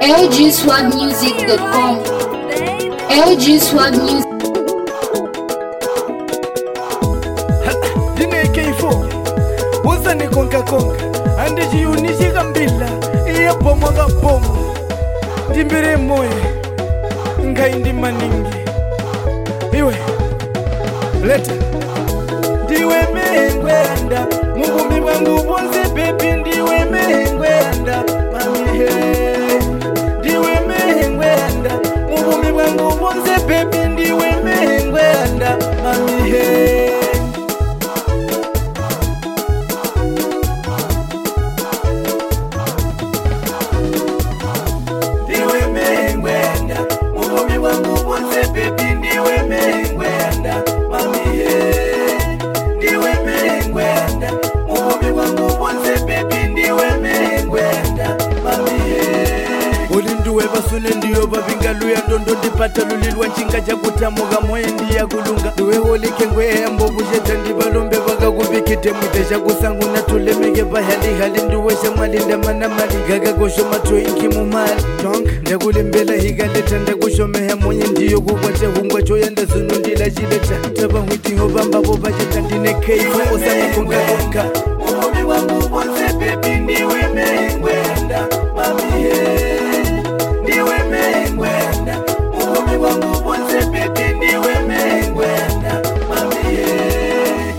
lgswagmusic.com. lgswagmusic. Dine K4 Wazani konka Ande jiunishi kambila Iya pomo ga pomo Dimbere moe Nga indi maningi Iwe Leta Diwe mengwenda Mugumi wangu bonze baby Diwe mengwenda Mami he Diwe mengwenda Mugumi wangu bonze baby Diwe mengwenda Mami he Ndiyo bavingaluya ndondo ndipata lulilwa nchinga chakutamuka mwendi ya kulunga duwe holike ngweya mbobujeta ndibalombe vakakupikite mwite chakusangu natulemeke pahali nduwe shamwalinda mana mali gagagosho matoinki mumali tonk ndakulembela hikaleta ndakushomeha mwenye ndiyo kukwacha hungwa choya ndazunundila chileta tabahwitiho bambabo bacheta ndine keifo osanikongakonga umomi wangu bonse bebi ndiwe mengwenda mamihe Ndiwe mengwenda, ugomi wangu bonse baby ndiwe mengwenda, mami ye.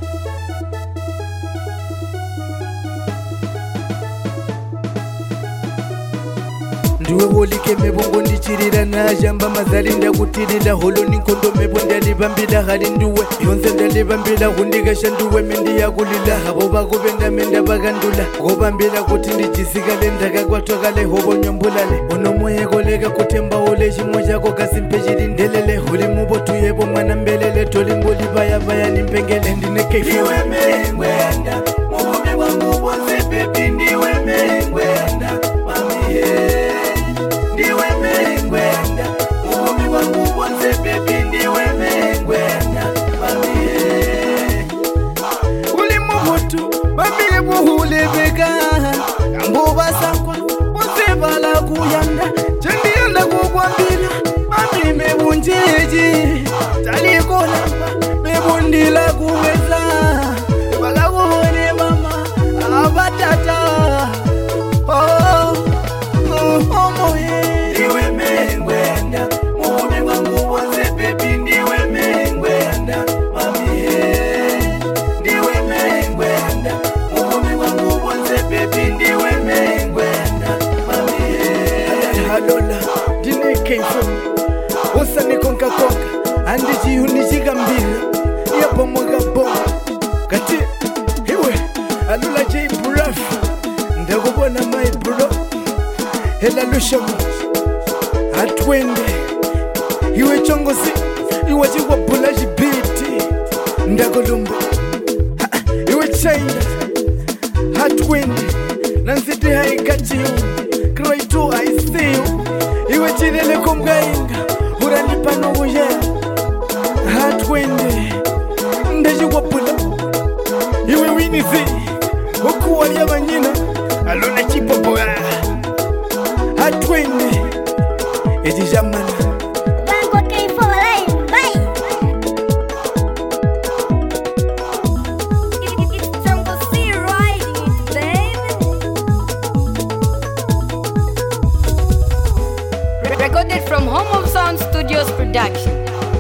Ndiwe holike mebongo ndichirira na jamba mazali ndakutirira holo ninkondo mebo ndalibambila hali nduwe yonze ndalibambila hundikasha nduwe mendi yakulila habo bakubenda menda bakandula gobambila kuti ndijisikale ndakakwatwakale hobo nyombulale onomoye koleka kutemba ole chimwe chako kasimpe chilindelele huli mubotu yebo mwana mbelele tolimboli bayabaya nimpengele ndine kefu ndiwe mengwenda mugomi wangu bonse baby ndiwe mengwenda mami ye Ndiwe mengwenda, ugomi wangu bonse baby ndiwe mengwenda, mami ye Uli mubutu, babile buhule bega Kambo basakwa, bonse bala kuyanda Chendi yanda kukwambila, mami mebunjeji Tali kolamba, mebundila kuweza Bala kuhone mama, abatata Oh moye Ndiwe mengwenda Mugomi wangu bonse baby ndiwe mengwenda Mami he Ndiwe mengwenda Mugomi wangu bonse baby ndiwe mengwenda Mami he Halola Dine keifo Osa ni konka Andi jihunishika mbila Yapo mwaga bonga Kati Hiwe Alula jay braf Ndakubona my bro Hela lushamu Atwende Iwe chongosi Iwe chiwa bula jibiti Ndakolumbu Iwe chaina Atwende Nansiti haikachi yu Kraitu I see you Iwe chidele kumgainga Uranipa no uye Atwende Ndajiwa bula Iwe winizi Ukuwa liya nyina Aluna chipo boya Atwende Eti jamana Bango K4 live, bye It's Jungle C riding it, babe Recorded from Home of Sound Studios Production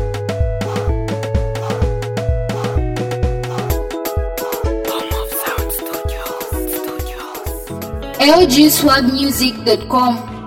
Home of Sound Studios lgswagmusic.com.